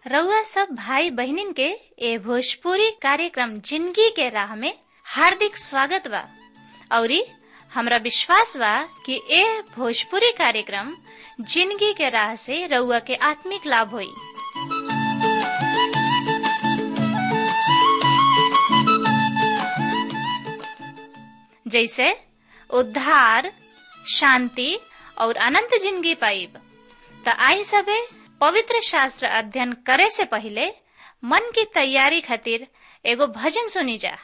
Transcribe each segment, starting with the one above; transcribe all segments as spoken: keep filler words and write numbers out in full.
रउआ सब भाई बहनिन के ए भोजपुरी कार्यक्रम जिंदगी के राह में हार्दिक स्वागत बा। औरी हमरा विश्वास बा कि ए भोजपुरी कार्यक्रम जिंदगी के राह से रउआ के आत्मिक लाभ होई। जैसे उद्धार, शांति और अनंत जिंदगी पाइब। त आई सबे पवित्र शास्त्र अध्ययन करे से पहले मन की तैयारी खातिर एगो भजन सुनी जा।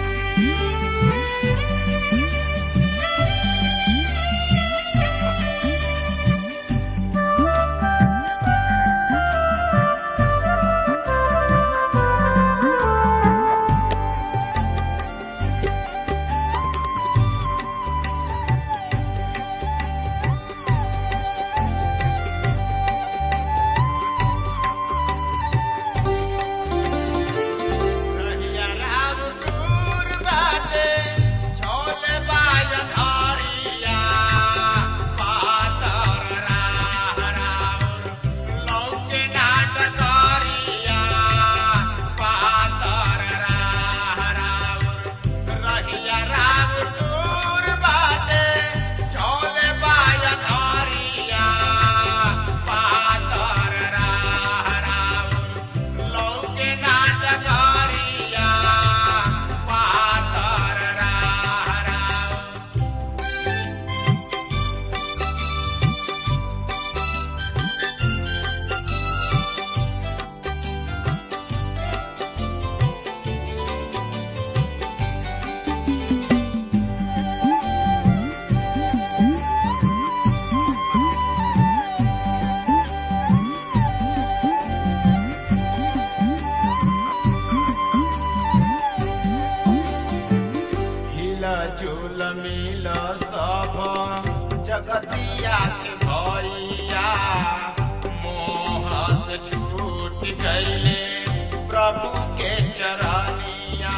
जगतिया के भैया मोह से छूट गईले प्रभु के चरनिया।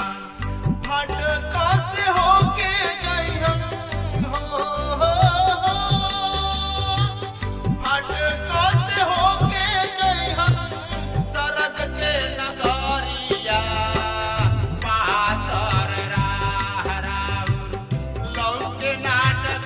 भटका से होके गई हम हो, हो, हो। भटका से होके गई हम सरग के नगरिया। पातर राह राउर लौके नाटक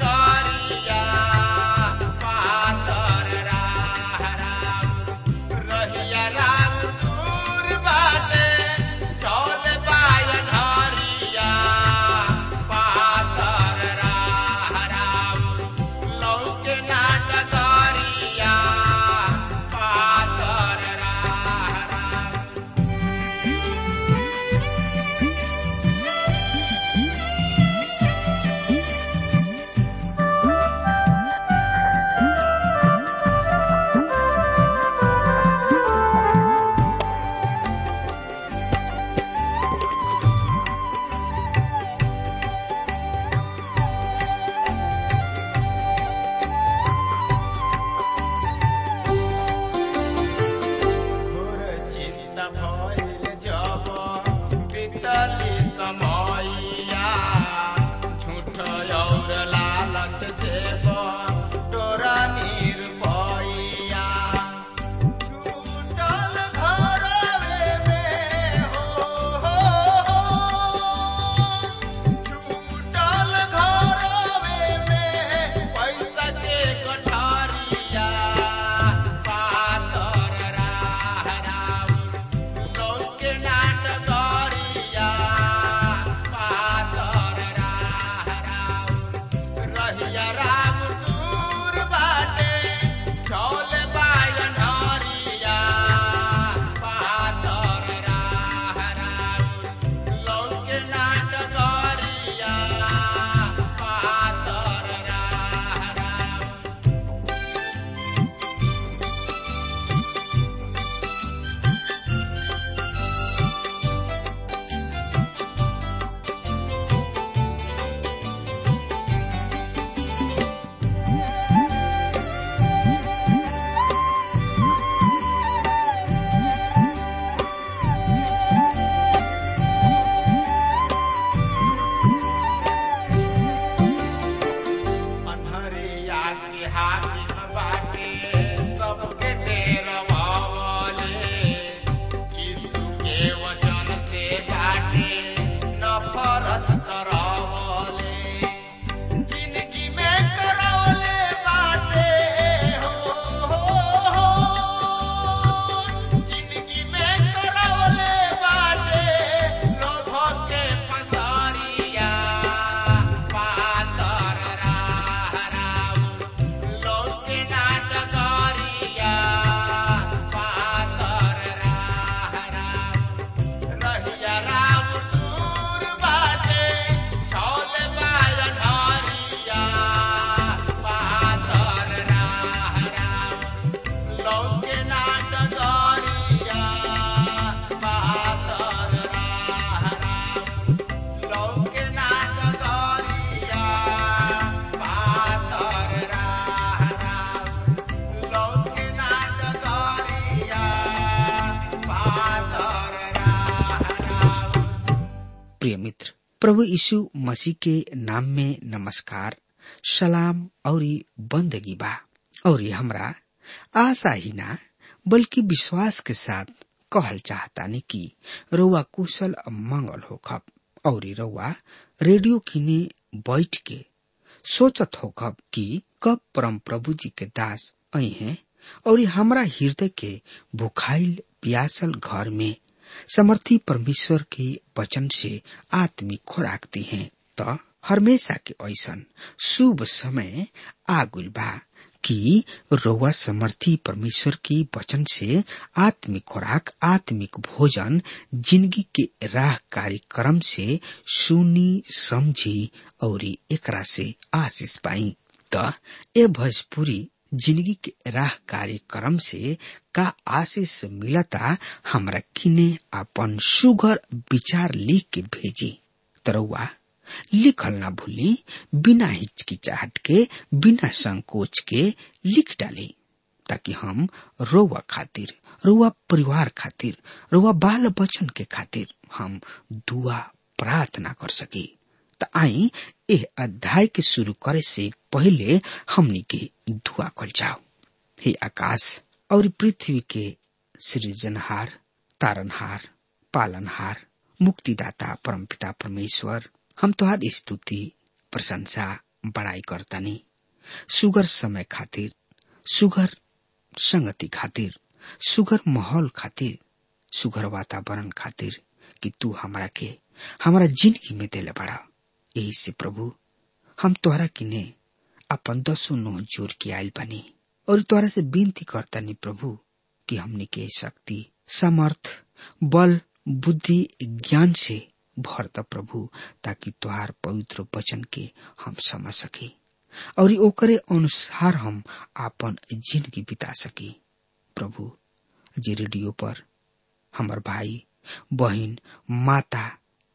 प्रिय मित्र, प्रभु यीशु मसीह के नाम में नमस्कार, सलाम और बंदगी बा। और हमरा आशा ही ना बल्कि विश्वास के साथ कहल चाहतानी कि रउआ कुशल मंगल होखब और रउआ रेडियो किने बैठ के सोचत होखब कि कब परम प्रभु जी के दास आई हैं और हमरा हृदय के भुखाइल प्यासल घर में समर्थी परमेश्वर के वचन से आत्मिक खुराक दी हैं। तो हमेशा के ऐसन शुभ समय आगुल बा कि रउआ समर्थी परमेश्वर की वचन से आत्मिक खुराक, आत्मिक भोजन, जिंदगी के राह कार्यक्रम से सुनी समझी और एकरा से आशीष पाई। तो ए भोजपुरी जिंदगी के राह कार्यक्रम से का आशीष मिलता, हमरा किने अपन सुगर विचार लिख के भेजी। तरवा लिखल ना भूली, बिना हिचकिचाहट के, बिना संकोच के लिख डाली, ताकि हम रोवा खातिर, रोवा परिवार खातिर, रोवा बाल बच्चन के खातिर हम दुआ प्रार्थना कर सकी। तो आई एह अध्याय के शुरू करे से पहले हमनी के दुआ कर जाओ। हे आकाश और पृथ्वी के सृजनहार, तारनहार, पालनहार, मुक्तिदाता परमपिता परमेश्वर, हम तुहारी स्तुति प्रशंसा बड़ाई करतानी सुगर समय खातिर, सुगर संगति खातिर, सुगर माहौल खातिर, सुगर वातावरण खातिर कि तू हमरा के हमारा जिंदगी में देले बड़ा। यही से प्रभु हम तोहरा किने अपन दसों नोह जोर के आयल बनी और तोहरा से विनती करतानी प्रभु कि हमनी के शक्ति, सामर्थ, बल, बुद्धि, ज्ञान से भरता प्रभु, ताकि तुहार पवित्र वचन के हम समझ सकी और ओकरे अनुसार हम अपन जिंदगी बिता सकी। प्रभु जे रेडियो पर हमार भाई बहन माता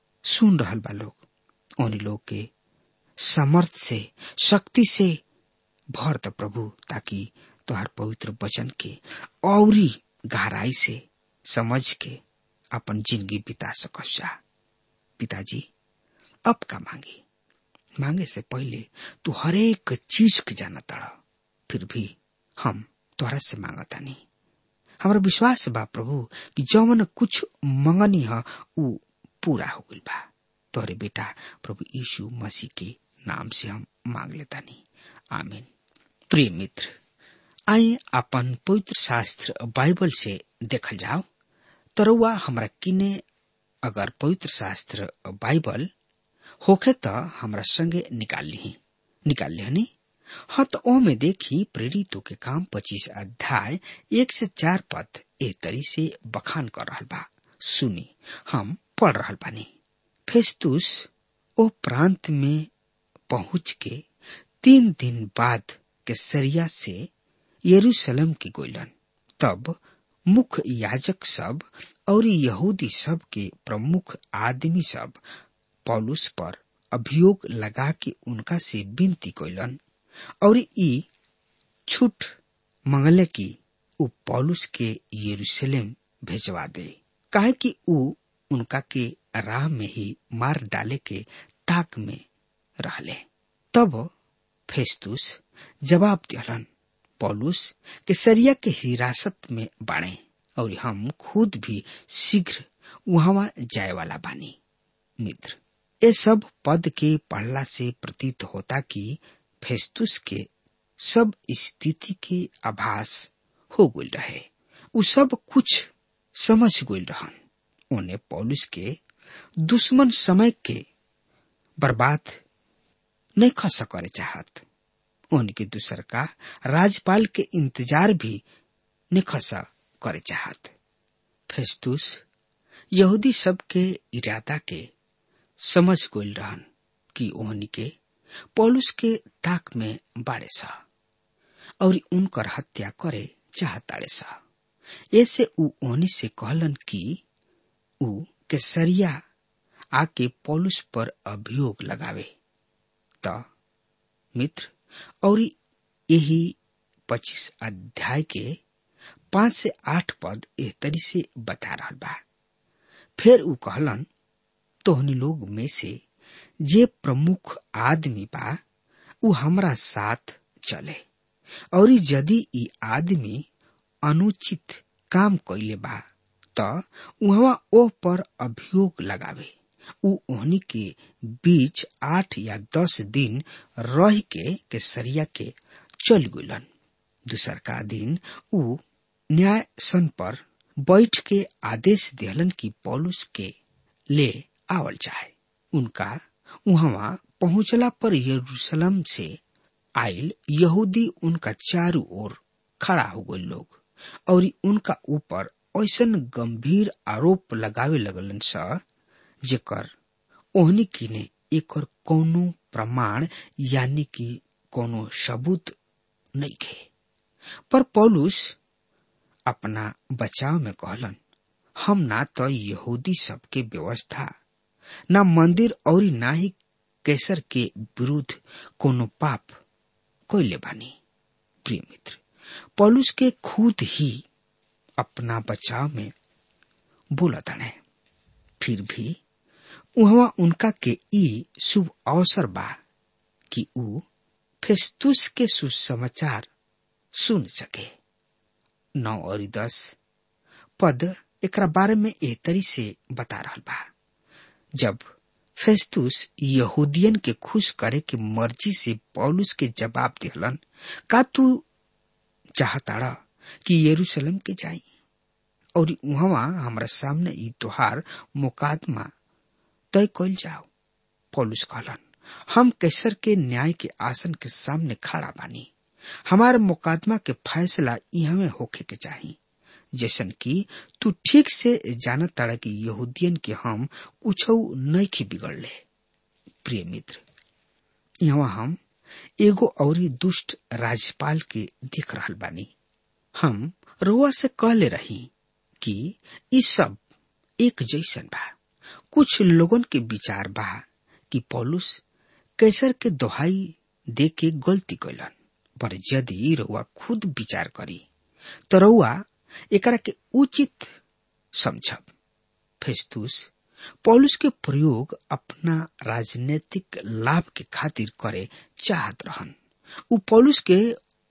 सुन रहल बा लोग, उन लोग के समर्थ से, शक्ति से भरता प्रभु, ताकि तुहार पवित्र वचन के औरी गहराई से समझ के अपन जिंदगी बिता सकसा। पिताजी अब का मांगे मांगे से पहले तू हरेक चीज के जाना तड़ा, फिर भी हम तोहरा से मांगता नहीं। हमारा विश्वास बा प्रभु कि जौन कुछ मंगनी है उ पूरा हो गइल बा। तोहरे बेटा प्रभु यीशु मसीह के नाम से हम मांग लेता नहीं, आमीन। प्रिय मित्र, आइए अपन पवित्र शास्त्र बाइबल से देखल जाओ। तरुआ हमरा किने अगर पवित्र शास्त्र बाइबल होखे तो हमरा संगे निकाल ली निकाल लिहनी हाँ। तो ओ में देखी प्रेरितों के काम पच्चीस अध्याय एक से चार पद ए तरी से बखान कर रहल बा। सुनी, हम पढ़ रहल बानी। फेस्तुस ओ प्रांत में पहुंच के तीन दिन बाद कैसरिया से यरूशलेम के गोइलन। तब मुख्य याजक सब और यहूदी सब के प्रमुख आदमी सब पौलुस पर अभियोग लगा के उनका से विनती कइलन और ई छूट मंगले की उ पौलुस के यरूशलेम भेजवा दे, काहे कि उ उनका के राह में ही मार डाले के ताक में रहले। तब फेस्तुस जवाब दिलन, पौलुस कैसरिया के हिरासत में बाणे और हम खुद भी शीघ्र वहां जाए वाला बानी। मित्र, ये सब पद के पढ़ला से प्रतीत होता कि फेस्तुस के सब स्थिति के आभास हो गइल रहे, उ सब कुछ समझ गइल रहन। उन्हें पौलुस के दुश्मन समय के बर्बाद नहीं खसा करे चाहत, उनके दूसर का राजपाल के इंतजार भी नहीं खसा करे चाहत। फेस्तुस यहूदी सब के इरादा के समझ गइल रहन कि ओहनी के पौलुस के ताक में बाड़े सा और उनकर हत्या करे चाहताड़े सा। ऐसे उ ओहनी से कहलन कि उ कैसरिया आके पौलुस पर अभियोग लगावे। त मित्र, और यही पच्चीस अध्याय के पांच से आठ पद एह तरी से बता रहा बा। फिर उ कहलन, तोहनी लोग में से जे प्रमुख आदमी बा उ हमरा साथ चले, और यदि ई आदमी अनुचित काम कैले बा त उहवा ओह पर अभियोग लगावे। उ ओहनी के बीच आठ या दस दिन रह के केसरिया के चल गुलन। दूसर का दिन उ न्याय सन पर बैठ के आदेश दिहलन कि पौलुस के ले आवल जाए। उनका उहवा पहुंचला पर यरूशलेम से आयल यहूदी उनका चारों ओर खड़ा हो गए लोग और उनका ऊपर ऐसन गंभीर आरोप लगावे लगलन स जेकर ओहनी किने एकर कोनो प्रमाण यानी कि कोनो सबूत नहीं खे। पर पौलुस अपना बचाव में कहलन, हम ना तो यहूदी सबके व्यवस्था, ना मंदिर और ना ही कैसर के विरुद्ध कोनो पाप कैले बानी। प्रिय मित्र, पौलुस के खुद ही अपना बचाव में बोला ताने। फिर भी उहवा उनका के ई शुभ अवसर बा कि उ फेस्तुस के सुसमाचार सुन सके। नौ और दस पद एकरा बारे में एह तरी से बता रहल बा। जब फेस्तुस यहूदियन के खुश करे के मर्जी से पौलुस के जवाब दिहलन, का तू चाहताड़ा कि यरूशलेम के जाई और उहवा हमरा सामने ई तोहार मुकदमा तय कइल जाओ? पौलुस कहलन, हम कैसर के न्याय के आसन के सामने खड़ा बानी। हमारे मुकदमा के फैसला इहमे होखे के चाही, जैसन कि तू ठीक से जानत ताड़ा कि यहूदियन के हम कुछौ नइखे बिगड़ले। प्रिय मित्र, यहाँ हम एगो औरी दुष्ट राज्यपाल के देख रहल बानी। हम रउआ से कहले रही कि ई सब एक जैसन बा। कुछ लोगन के विचार बा कि पौलुस कैसर के दोहाई दे के गलती कैलन, पर यदि रउआ खुद विचार करी तो रउआ एकरा के उचित समझब। फेस्तुस पौलुस के प्रयोग अपना राजनीतिक लाभ के खातिर करे चाहत रहन। उ पौलुस के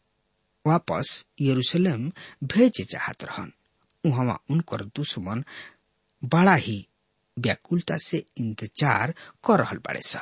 वापस यरूशलेम भेजे चाहत रहन। उहवा उनकर दुश्मन बड़ा ही व्याकुलता से इंतजार कर रहल बाड़े सा।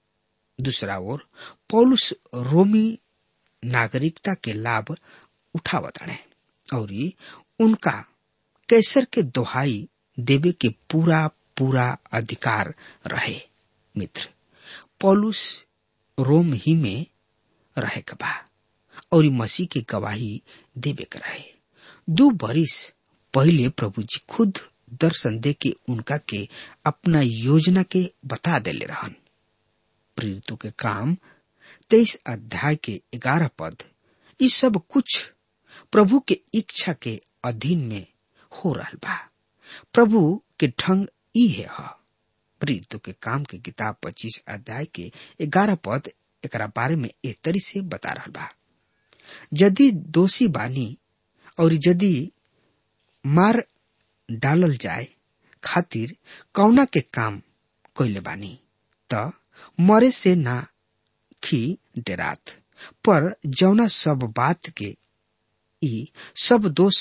दूसरा ओर पौलुस रोमी नागरिकता के लाभ उठावत हड़े और उनका कैसर के दोहाई देवे के पूरा पूरा अधिकार रहे। मित्र, पौलुस रोम ही में रहे के बा और मसीह के गवाही देवे के रहे। दो बरिस पहले प्रभु जी खुद दर्शन दे के उनका के अपना योजना के बता देले रहन। प्रेरितों के काम तेईस अध्याय के ग्यारह पद, ये सब कुछ प्रभु के इच्छा के अधीन में हो रहल बा। प्रभु के ढंग ई है। प्रेरितों के काम के किताब पच्चीस अध्याय के ग्यारह पद एकरा बारे में एक तरी से बता रहल बा। यदि दोषी बानी और यदि मार डालल जाए खातिर कौना के काम कइले बानी त मरे से ना खी डरात, पर जौना सब बात के ई सब दोष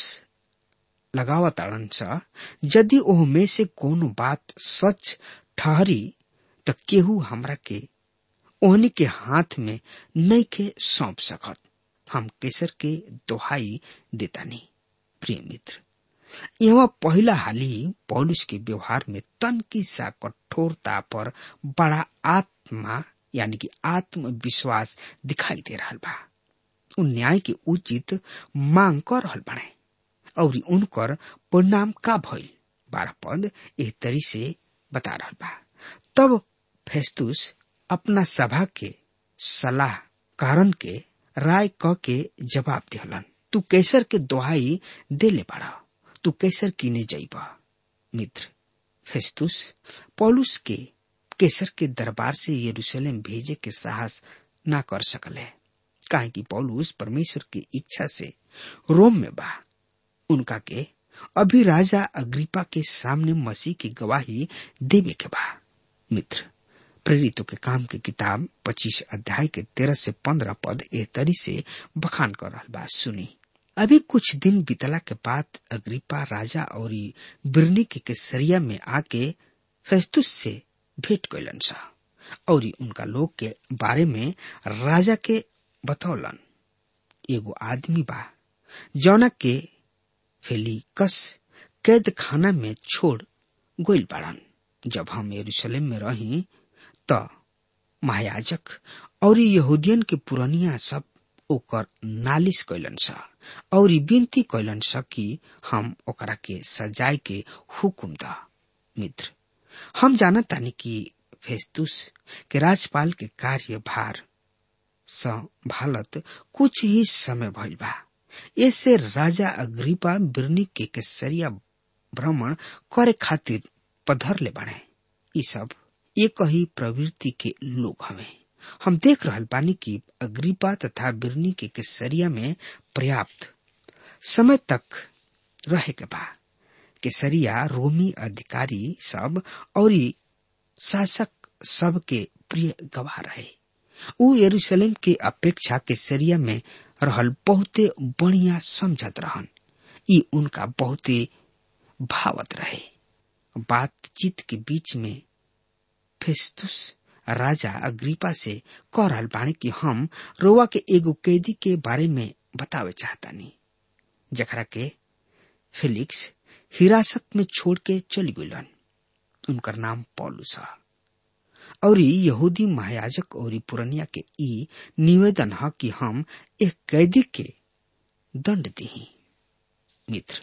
लगावत अड़न सा, यदि ओह में से कोनो बात सच ठहरी त केहू हमरा के ओहनी के हाथ में नहीं के सौंप सकत। हम कैसर के दोहाई देतानी। प्रिय मित्र, यहाँ पहला हाली पौलुस के व्यवहार में तनकी सा कठोरता पर बड़ा आत्मा यानी कि आत्मविश्वास दिखाई दे रहा बा। उन न्याय के उचित मांग कर रहल बने और उनकर परिणाम का भइल बारह पद एक तरी से बता रहल बा। तब फेस्तुस अपना सभा के सलाह कारण के राय क के जवाब दिहलन, तू कैसर के दोहाई देले बाड़ा, तू कैसर कीने जाइबा। मित्र, फेस्तुस पौलुस के कैसर के दरबार से यरूशलेम भेजे के साहस ना कर सकले, काहे कि पौलुस परमेश्वर की इच्छा से रोम में बा। उनका के अभी राजा अग्रिपा के सामने मसीह की गवाही देवे के बा। मित्र, प्रेरितों के काम के किताब पच्चीस अध्याय के तेरह से पंद्रह पद ए तरी से बखान कर रहा बा। सुनी। अभी कुछ दिन बीतला के बाद अग्रिप्पा राजा और बिरनीके के सरिया में आके फेस्तुस से भेंट कैलन सा और उनका लोग के बारे में राजा के बतौलन। एगो आदमी बा जौना के फेलिकस कैद खाना में छोड़ गोइल बाड़न। जब हम यरूशलेम में रही त महायाजक और यहूदियन के पुरनिया सब ओकर नालिश कैलन सा और विनती कैलन सा कि हम ओकरा के सजाए के हुकुम दा। मित्र, हम जानतानी कि फेस्तुस के राजपाल के कार्यभार संभालत कुछ ही समय भइल बा। ऐसे राजा अग्रिप्पा बिरनीके के सरिया भ्रमण करे खातिर पधर ले बने। ई सब एक ही प्रवृत्ति के लोग हवे। हम देख रहल बानी कि अग्रिप्पा तथा बिरनीके के सरिया में पर्याप्त समय तक रहे के बा। केसरिया रोमी अधिकारी सब और शासक सब के प्रिय गवाह रहे। उ यरूशलेम के अपेक्षा केसरिया में रहल बहुते बढ़िया समझत रहन। ई उनका बहुते भावत रहे। बातचीत के बीच में फेस्तुस राजा अग्रिप्पा से कह रहल बानी कि हम रोवा के एगो कैदी के बारे में बतावे चाहतानी, जकरा के फेलिक्स हिरासत में छोड़ के चली गइलन। उनकर नाम पौलुस है और यहूदी महायाजक और पुरनिया के ई निवेदन है कि हम एक कैदी के दंड दी। मित्र,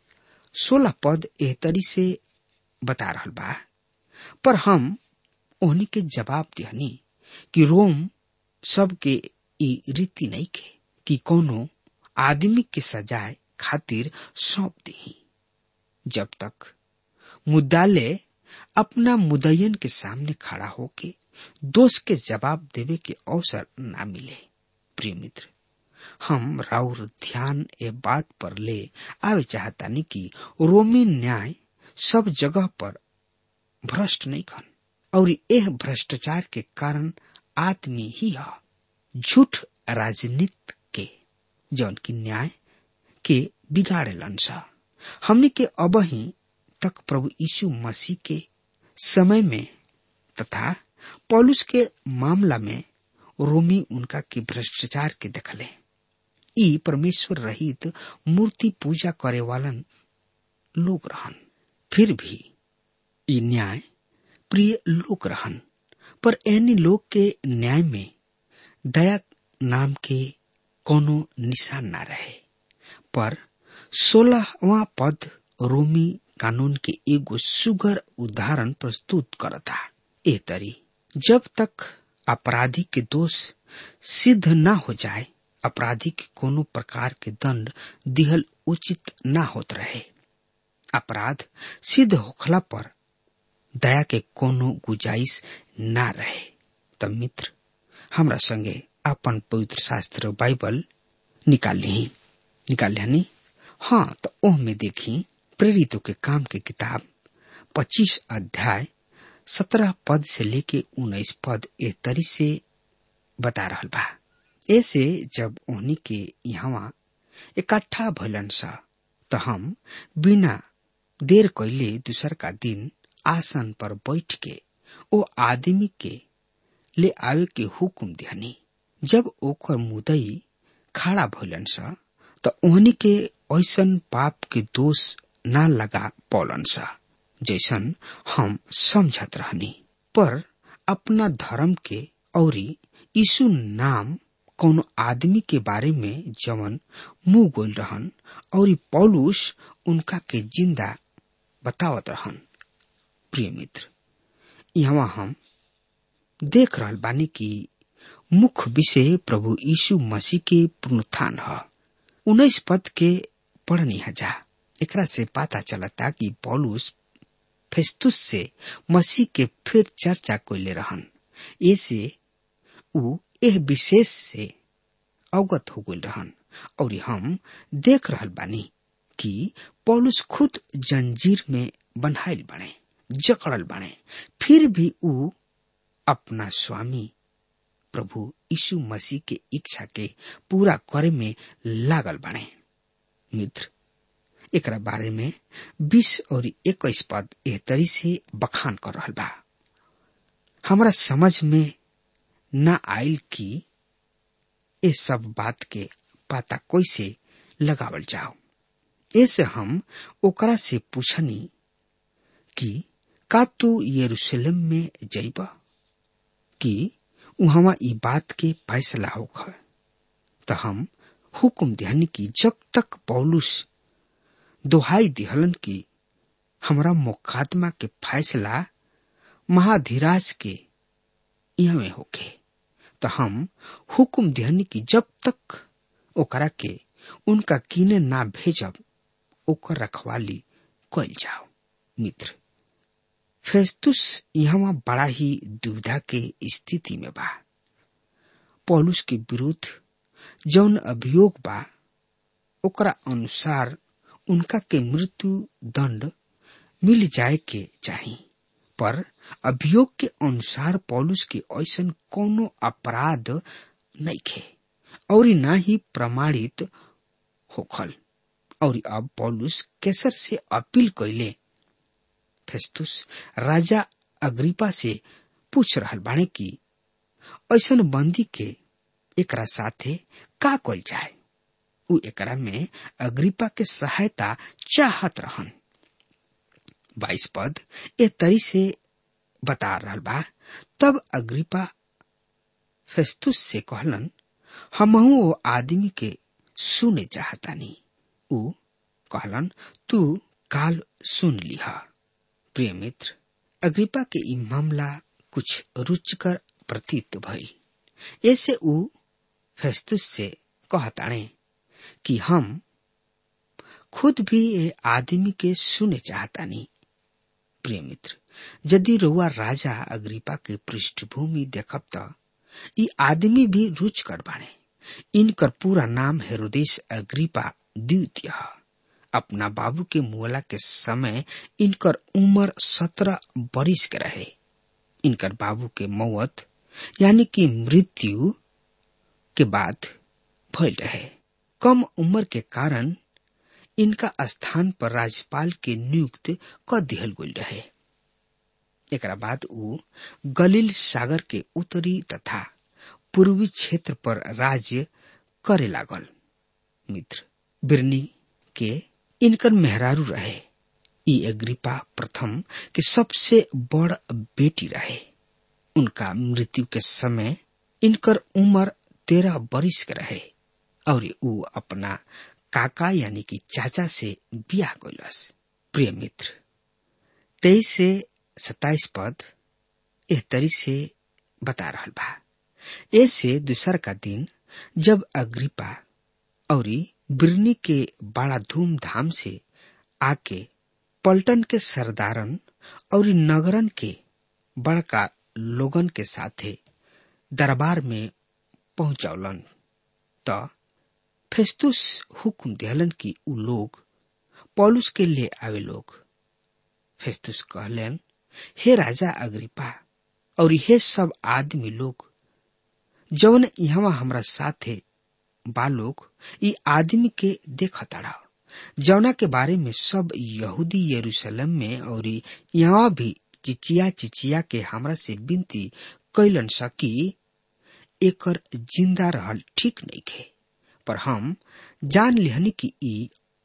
सोलह पद एह तरी से बता रहल बा, पर हम ओहनी के जवाब दिहनी कि रोम सब के ई रीति नहीं के कि कोनो आदमी के सजाए खातिर सौंप दी जब तक मुद्दाले अपना मुद्दयन के सामने खड़ा होके दोष के जवाब देवे के अवसर ना मिले। प्रिय मित्र, हम राउर ध्यान ए बात पर ले आवे चाहतानी कि रोमी न्याय सब जगह पर भ्रष्ट नहीं खन और यह भ्रष्टाचार के कारण आदमी ही है झूठ राजनीति के जौन की न्याय के बिगाड़े लंसा। हमने के अब ही तक प्रभु यीशु मसीह के समय में तथा पौलुस के मामला में रोमी उनका के भ्रष्टाचार के देखले। ई परमेश्वर रहित मूर्ति पूजा करे वालन लोग रहन। फिर भी ई न्याय प्रिय लोग रहन, पर ऐनी लोग के न्याय में दया नाम के कोनो निशान ना रहे। पर सोलहवां पद रोमी कानून के एगो सुगर उदाहरण प्रस्तुत करता। ए तरी जब तक अपराधी के दोष सिद्ध ना हो जाए, अपराधी के कोनो प्रकार के दंड दिहल उचित ना होत रहे। अपराध सिद्ध होखला पर दया के कोनो गुजाइश ना रहे। तब मित्र, हमरा संगे अपन पवित्र शास्त्र बाइबल निकाल ली निकाल लिहानी हाँ, तो ओह में देखी प्रेरितों के काम की किताब पच्चीस अध्याय सत्रह पद से लेके उन्नीस पद ए तरी से बता रहल बा। ऐसे जब उन्हीं के यहाँ इकट्ठा भइलन सा, तो हम बिना देर कैले दूसर का दिन आसन पर बैठ के ओ आदमी के ले आवे के हुकुम दिहनी। जब ओकर मुदई खड़ा भइलन सा, तो उन्हीं के ऐसन पाप के दोष ना लगा पौलन सा जैसन हम समझत रहनी, पर अपना धर्म के और यीशु नाम कोनो आदमी के बारे में जवन मुंह गोल रहन और पौलुस उनका के जिंदा बतावत रहन। प्रिय मित्र, यहाँ हम देख रहल बानी कि मुख्य विषय प्रभु यीशु मसीह के पुनरुत्थान है। उन्नीस पद के पढ़नी हजा एकरा से पता चलता कि पौलुस फेस्तुस से मसीह के फिर चर्चा कोइले रहन। ऐसे उ एह विशेष से अवगत हो गइल रहन और हम देख रहल बानी कि पौलुस खुद जंजीर में बंधाइल बने। जकड़ल बने, फिर भी ऊ अपना स्वामी प्रभु यीशु मसीह के इच्छा के पूरा करे में लागल बने। मित्र, एकरा बारे में बीस और इक्कीस पद एह तरी से बखान कर रहल बा। हमरा समझ में न आयल कि ये सब बात के पता कैसे लगावल जाओ। ऐसे हम ओकरा से पूछनी कि का तू यरूशलेम में जइबा कि वहां ई बात के फैसला होख। तो हम हुक्म दिहनी कि जब तक पौलुस दोहाई दिहलन कि हमरा मुकदमा के फैसला महाधिराज के यहाँ होके, तो हम हुक्म दिहनी कि जब तक ओकरा के उनका कीने ना भेजब ओकर रखवाली कइल जाओ। मित्र, फेस्तुस यहाँ बड़ा ही दुविधा के स्थिति में बा। पौलुस के विरुद्ध जौन अभियोग बा ओकरा अनुसार उनका के मृत्यु दंड मिल जाए के चाही, पर अभियोग के अनुसार पौलुस के ऐसन कोनो अपराध नइखे और ना ही प्रमाणित होखल। और अब पौलुस कैसर से अपील कइले। फेस्तुस राजा अग्रिपा से पूछ रहल बाणे कि ऐसन बंदी के एकरा साथे का कइल जाए। उ एकरा में अग्रिपा के सहायता चाहत रहन। बाईस पद ए तरी से बता रहल बा। तब अग्रिपा फेस्तुस से कहलन, हमहू वो आदमी के सुने चाहतानी। उ कहलन, तू काल सुन लिहा। प्रिय मित्र, अग्रिपा के ई मामला कुछ रुचिकर प्रतीत भइल। ऐसे उ फेस्तुस से कहताणे कि हम खुद भी ये आदमी के सुने चाहतानी। प्रिय मित्र, यदि रउआ राजा अग्रिपा के पृष्ठभूमि देखब त ई आदमी भी रुचकर बाणे। इनकर पूरा नाम हेरोदेस अग्रिपा द्वितीय। अपना बाबू के मुअला के समय इनकर उम्र सत्रह बरिस के रहे। इनकर बाबू के मौत यानी कि मृत्यु के बाद भइल रहे। कम उम्र के कारण इनका स्थान पर राज्यपाल के नियुक्त क दिहल गइल रहे। एकरा बाद उ गलील सागर के उत्तरी तथा पूर्वी क्षेत्र पर राज्य करे लागल। मित्र, बिरनी के इनकर मेहरारू रहे। ई अग्रिपा प्रथम के सबसे बड़ बेटी रहे। उनका मृत्यु के समय इनकर उम्र तेरह बरिस के रहे और उ अपना काका यानी कि चाचा से बियाह कइलस। प्रिय मित्र, तेईस से सताइस पद एह तरी से बता रहल बा। ऐसे दूसर का दिन जब अग्रिपा और बिरनी के बड़ा धूमधाम से आके पलटन के सरदारन और नगरन के बड़का लोगन के साथे दरबार में पहुंचौलन, त फेस्तुस हुक्म दिहलन कि उ लोग पौलुस के ले आवे लोग। फेस्तुस कहलन, हे राजा अग्रिपा और हे सब आदमी लोग जौन यहाँ हमरा साथे बा लोग, ई आदमी के देखताड़ा जौना के बारे में सब यहूदी यरूशलेम में और यहाँ भी चिचिया चिचिया के हमरा से विनती कैलन सकी एकर जिंदा रहल ठीक नहीं खे। पर हम जान लिहनी कि ई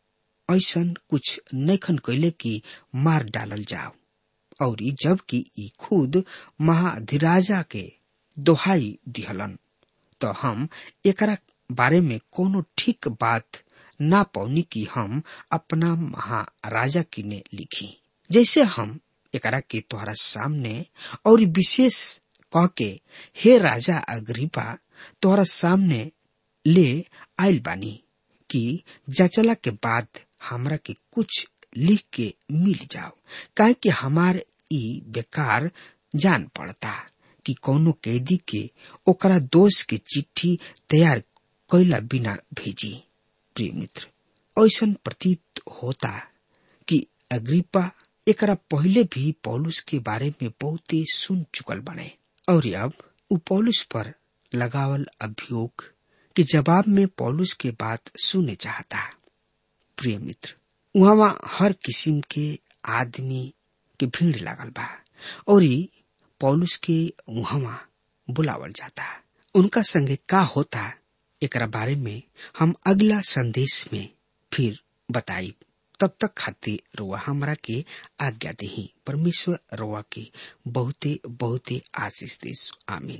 ऐसन कुछ नैखन कैले कि मार डालल जाओ। और जबकि ई खुद महाधिराजा के दोहाई दिहलन, तो हम एकरा बारे में कोनो ठीक बात ना पौनी कि हम अपना महाराजा किने लिखी। जैसे हम एकरा के तोहरा सामने और विशेष कह के हे राजा अग्रिपा तोहरा सामने ले आइल बानी कि जचला के बाद हमरा के कुछ लिख के मिल जाओ, काहे कि हमार ई बेकार जान पड़ता कि कोनो कैदी के ओकरा दोष के चिट्ठी तैयार कैला बिना भेजी। प्रिय मित्र, ऐसन प्रतीत होता कि अग्रिपा एकरा पहले भी पौलुस के बारे में बहुते सुन चुकल बने और अब उ पौलुस पर लगावल अभियोग के जवाब में पौलुस के बात सुने चाहता। प्रिय मित्र, वहाँ हर किस्म के आदमी के भीड़ लागल बा और ई पौलुस के वहाँ बुलावल जाता। उनका संगे का होता एकरा बारे में हम अगला संदेश में फिर बताई। तब तक खातिर रुआ हमरा के आज्ञा देही। परमेश्वर रुआ के बहुते बहुते आशीष देस। आमीन।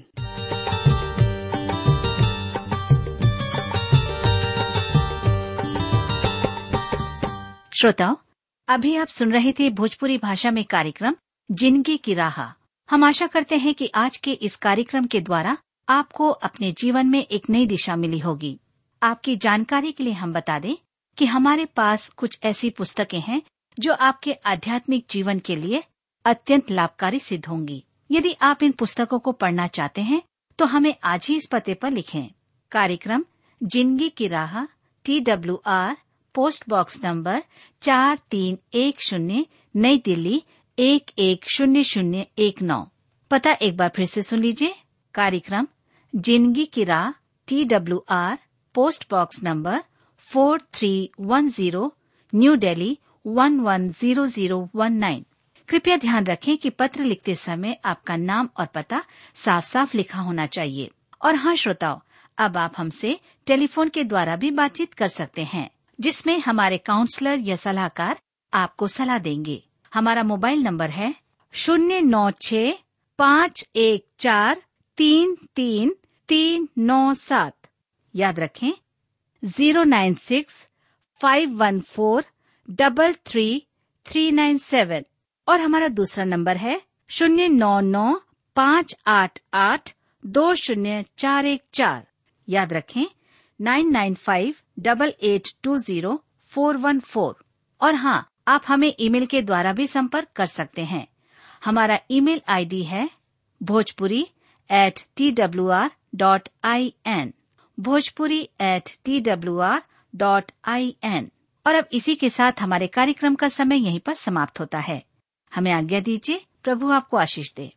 श्रोताओ, अभी आप सुन रहे थे भोजपुरी भाषा में कार्यक्रम जिंदगी की राह। हम आशा करते हैं कि आज के इस कार्यक्रम के द्वारा आपको अपने जीवन में एक नई दिशा मिली होगी। आपकी जानकारी के लिए हम बता दें कि हमारे पास कुछ ऐसी पुस्तकें हैं जो आपके आध्यात्मिक जीवन के लिए अत्यंत लाभकारी सिद्ध होंगी। यदि आप इन पुस्तकों को पढ़ना चाहते हैं तो हमें आज ही इस पते पर लिखें। कार्यक्रम जिंदगी की राह, T W R, post box number चार तीन एक शून्य, नई दिल्ली एक एक शून्य शून्य एक नौ। पता एक बार फिर से सुन लीजिए। कार्यक्रम जिंदगी की राह, T W R, post box number four three one zero, New Delhi one one zero zero one nine. कृपया ध्यान रखें कि पत्र लिखते समय आपका नाम और पता साफ साफ लिखा होना चाहिए। और हाँ श्रोताओ, अब आप हमसे टेलीफोन के द्वारा भी बातचीत कर सकते हैं, जिसमें हमारे काउंसलर या सलाहकार आपको सलाह देंगे। हमारा मोबाइल नंबर है शून्य नौ छ पाँच एक चार तीन तीन तीन नौ सात। याद रखें zero nine six five one four double three three nine seven. और हमारा दूसरा नंबर है शून्य नौ नौ पाँच आठ आठ दो शून्य चार एक चार। याद रखें nine nine five double eight two zero four one four. और हाँ, आप हमें ईमेल के द्वारा भी संपर्क कर सकते हैं। हमारा ईमेल आईडी है Bhojpuri at T W R dot I N, Bhojpuri at T W R dot I N. और अब इसी के साथ हमारे कार्यक्रम का समय यहीं पर समाप्त होता है। हमें आज्ञा दीजिए। प्रभु आपको आशीष दे।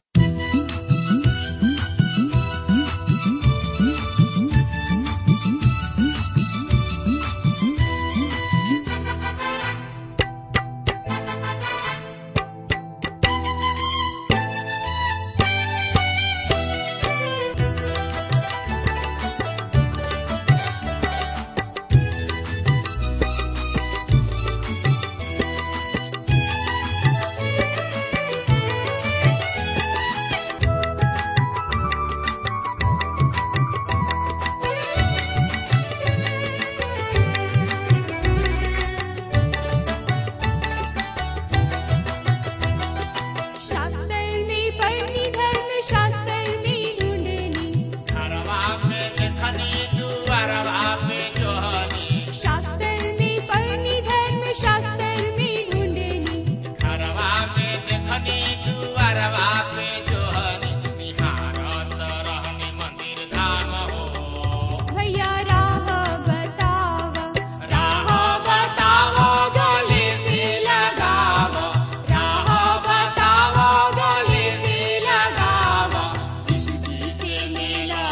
मेला